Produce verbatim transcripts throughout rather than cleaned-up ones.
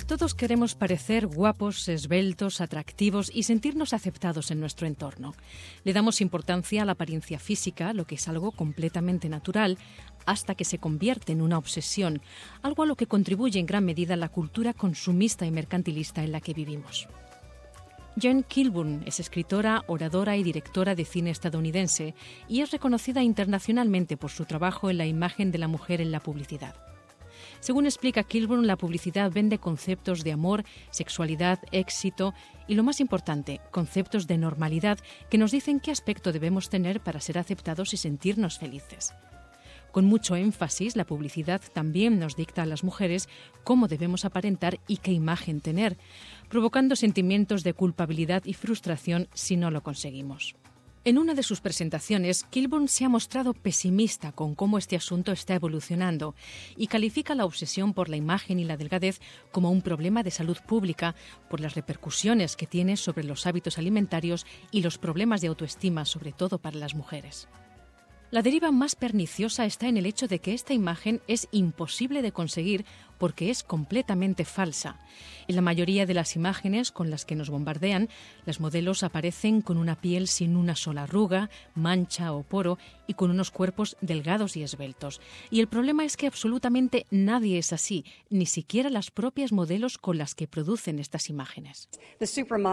Todos queremos parecer guapos, esbeltos, atractivos y sentirnos aceptados en nuestro entorno. Le damos importancia a la apariencia física, lo que es algo completamente natural, hasta que se convierte en una obsesión, algo a lo que contribuye en gran medida la cultura consumista y mercantilista en la que vivimos. Jean Kilburn es escritora, oradora y directora de cine estadounidense y es reconocida internacionalmente por su trabajo en la imagen de la mujer en la publicidad. Según explica Kilburn, la publicidad vende conceptos de amor, sexualidad, éxito y, lo más importante, conceptos de normalidad que nos dicen qué aspecto debemos tener para ser aceptados y sentirnos felices. Con mucho énfasis, la publicidad también nos dicta a las mujeres cómo debemos aparentar y qué imagen tener, provocando sentimientos de culpabilidad y frustración si no lo conseguimos. En una de sus presentaciones, Kilburn se ha mostrado pesimista con cómo este asunto está evolucionando y califica la obsesión por la imagen y la delgadez como un problema de salud pública por las repercusiones que tiene sobre los hábitos alimentarios y los problemas de autoestima, sobre todo para las mujeres. La deriva más perniciosa está en el hecho de que esta imagen es imposible de conseguir porque es completamente falsa. En la mayoría de las imágenes con las que nos bombardean, las modelos aparecen con una piel sin una sola arruga, mancha o poro y con unos cuerpos delgados y esbeltos. Y el problema es que absolutamente nadie es así, ni siquiera las propias modelos con las que producen estas imágenes. La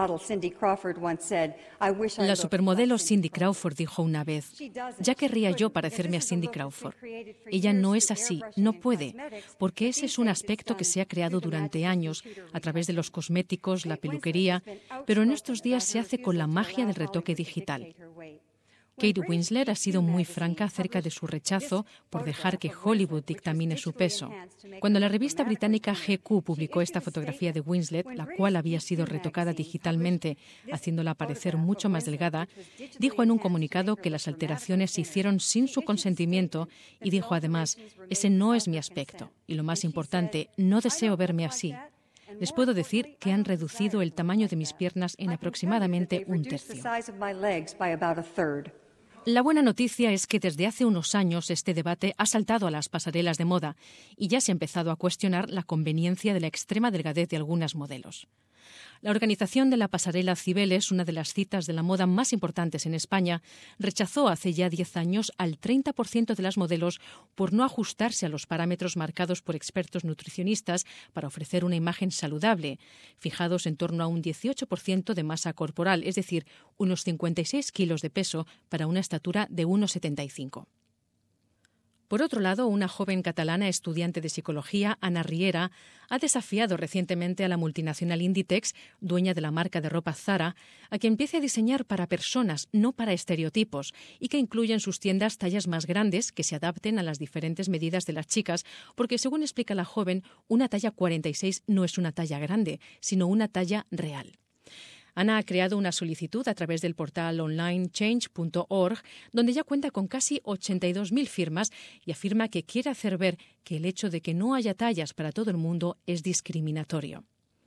supermodelo Cindy Crawford dijo una vez: «Ya querría yo parecerme a Cindy Crawford». Ella no es así, no puede, porque ese es un aspecto que se ha creado durante años a través de los cosméticos, la peluquería, pero en estos días se hace con la magia del retoque digital. Kate Winslet ha sido muy franca acerca de su rechazo por dejar que Hollywood dictamine su peso. Cuando la revista británica G Q publicó esta fotografía de Winslet, la cual había sido retocada digitalmente, haciéndola parecer mucho más delgada, dijo en un comunicado que las alteraciones se hicieron sin su consentimiento y dijo además: «Ese no es mi aspecto y lo más importante, no deseo verme así. Les puedo decir que han reducido el tamaño de mis piernas en aproximadamente un tercio». La buena noticia es que desde hace unos años este debate ha saltado a las pasarelas de moda y ya se ha empezado a cuestionar la conveniencia de la extrema delgadez de algunas modelos. La organización de la pasarela Cibeles, una de las citas de la moda más importantes en España, rechazó hace ya diez años al treinta por ciento de las modelos por no ajustarse a los parámetros marcados por expertos nutricionistas para ofrecer una imagen saludable, fijados en torno a un dieciocho por ciento de masa corporal, es decir, unos cincuenta y seis kilos de peso para una estatura de uno setenta y cinco. Por otro lado, una joven catalana estudiante de psicología, Ana Riera, ha desafiado recientemente a la multinacional Inditex, dueña de la marca de ropa Zara, a que empiece a diseñar para personas, no para estereotipos, y que incluya en sus tiendas tallas más grandes que se adapten a las diferentes medidas de las chicas, porque, según explica la joven, una talla cuarenta y seis no es una talla grande, sino una talla real. Ana ha creado una solicitud a través del portal online change punto org, donde ya cuenta con casi ochenta y dos mil firmas y afirma que quiere hacer ver que el hecho de que no haya tallas para todo el mundo es discriminatorio.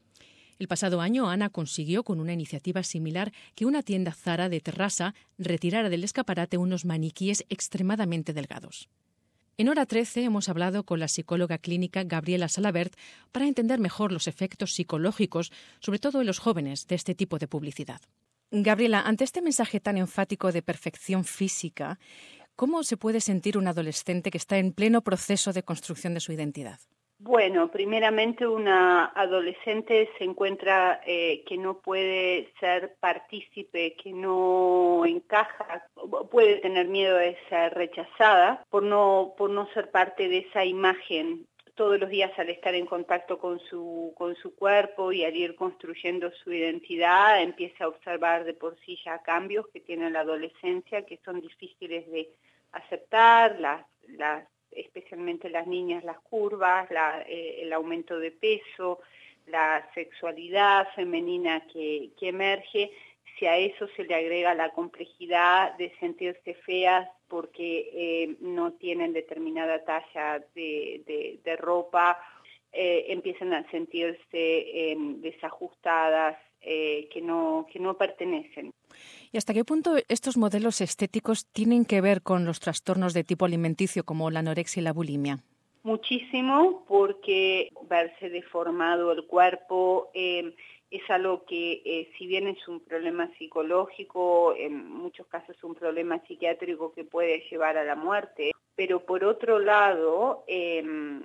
El pasado año, Ana consiguió, con una iniciativa similar, que una tienda Zara de Terrassa retirara del escaparate unos maniquíes extremadamente delgados. En Hora trece hemos hablado con la psicóloga clínica Gabriela Salabert para entender mejor los efectos psicológicos, sobre todo en los jóvenes, de este tipo de publicidad. Gabriela, ante este mensaje tan enfático de perfección física, ¿cómo se puede sentir un adolescente que está en pleno proceso de construcción de su identidad? Bueno, primeramente una adolescente se encuentra eh, que no puede ser partícipe, que no encaja, puede tener miedo de ser rechazada por no, por no ser parte de esa imagen. Todos los días, al estar en contacto con su, con su cuerpo y al ir construyendo su identidad, empieza a observar de por sí ya cambios que tiene la adolescencia, que son difíciles de aceptar, las, las especialmente las niñas, las curvas, la, eh, el aumento de peso, la sexualidad femenina que, que emerge. Si a eso se le agrega la complejidad de sentirse feas porque eh, no tienen determinada talla de, de, de ropa, eh, empiezan a sentirse eh, desajustadas, eh, que no, que no pertenecen. ¿Y hasta qué punto estos modelos estéticos tienen que ver con los trastornos de tipo alimenticio como la anorexia y la bulimia? Muchísimo, porque verse deformado el cuerpo eh, es algo que, eh, si bien es un problema psicológico, en muchos casos un problema psiquiátrico que puede llevar a la muerte, pero por otro lado eh,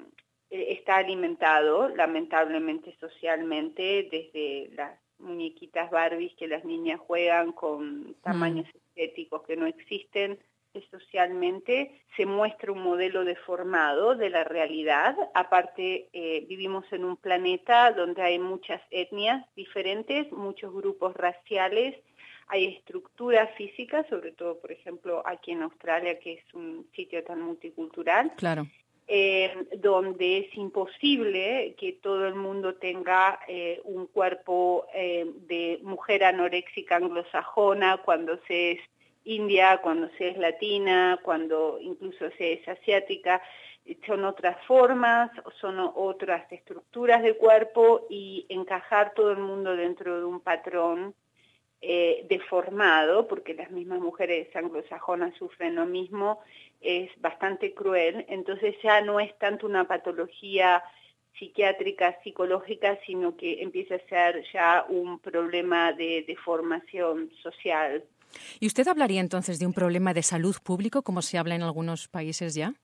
está alimentado lamentablemente socialmente desde las muñequitas Barbies que las niñas juegan con tamaños mm. estéticos que no existen. Socialmente se muestra un modelo deformado de la realidad. Aparte, eh, vivimos en un planeta donde hay muchas etnias diferentes, muchos grupos raciales, hay estructuras físicas, sobre todo, por ejemplo, aquí en Australia, que es un sitio tan multicultural. Claro. Eh, donde es imposible que todo el mundo tenga eh, un cuerpo eh, de mujer anoréxica anglosajona cuando se es india, cuando se es latina, cuando incluso se es asiática. Son otras formas, son otras estructuras de cuerpo, y encajar todo el mundo dentro de un patrón eh, deformado, porque las mismas mujeres anglosajonas sufren lo mismo, es bastante cruel. Entonces ya no es tanto una patología psiquiátrica, psicológica, sino que empieza a ser ya un problema de deformación social. ¿Y usted hablaría entonces de un problema de salud público, como se habla en algunos países ya?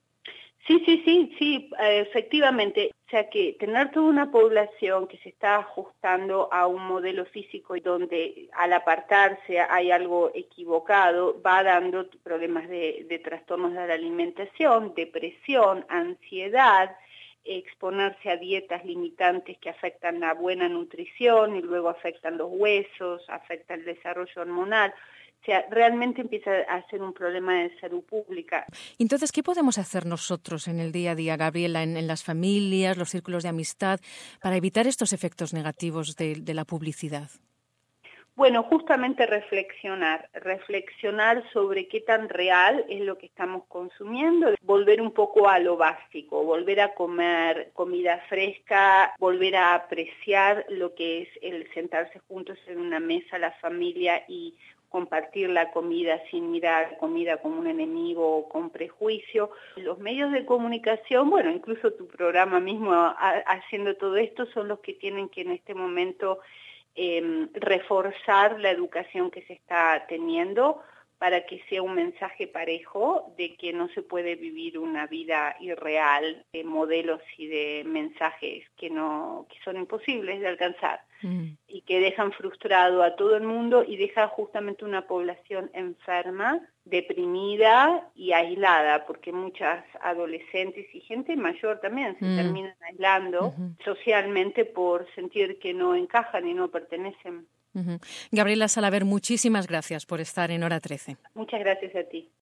Sí, sí, sí, sí, efectivamente. O sea que tener toda una población que se está ajustando a un modelo físico y donde al apartarse hay algo equivocado, va dando problemas de, de trastornos de la alimentación, depresión, ansiedad, exponerse a dietas limitantes que afectan la buena nutrición y luego afectan los huesos, afecta el desarrollo hormonal. O sea, realmente empieza a ser un problema de salud pública. Entonces, ¿qué podemos hacer nosotros en el día a día, Gabriela, en, en las familias, los círculos de amistad, para evitar estos efectos negativos de, de la publicidad? Bueno, justamente reflexionar, reflexionar sobre qué tan real es lo que estamos consumiendo, volver un poco a lo básico, volver a comer comida fresca, volver a apreciar lo que es el sentarse juntos en una mesa, la familia, y compartir la comida sin mirar comida como un enemigo o con prejuicio. Los medios de comunicación, bueno, incluso tu programa mismo a, haciendo todo esto, son los que tienen que en este momento Eh, reforzar la educación que se está teniendo para que sea un mensaje parejo de que no se puede vivir una vida irreal de modelos y de mensajes que no que son imposibles de alcanzar mm. y que dejan frustrado a todo el mundo y deja justamente una población enferma, deprimida y aislada, porque muchas adolescentes y gente mayor también se mm. terminan aislando uh-huh. socialmente por sentir que no encajan y no pertenecen. Uh-huh. Gabriela Salaver, muchísimas gracias por estar en Hora trece. Muchas gracias a ti.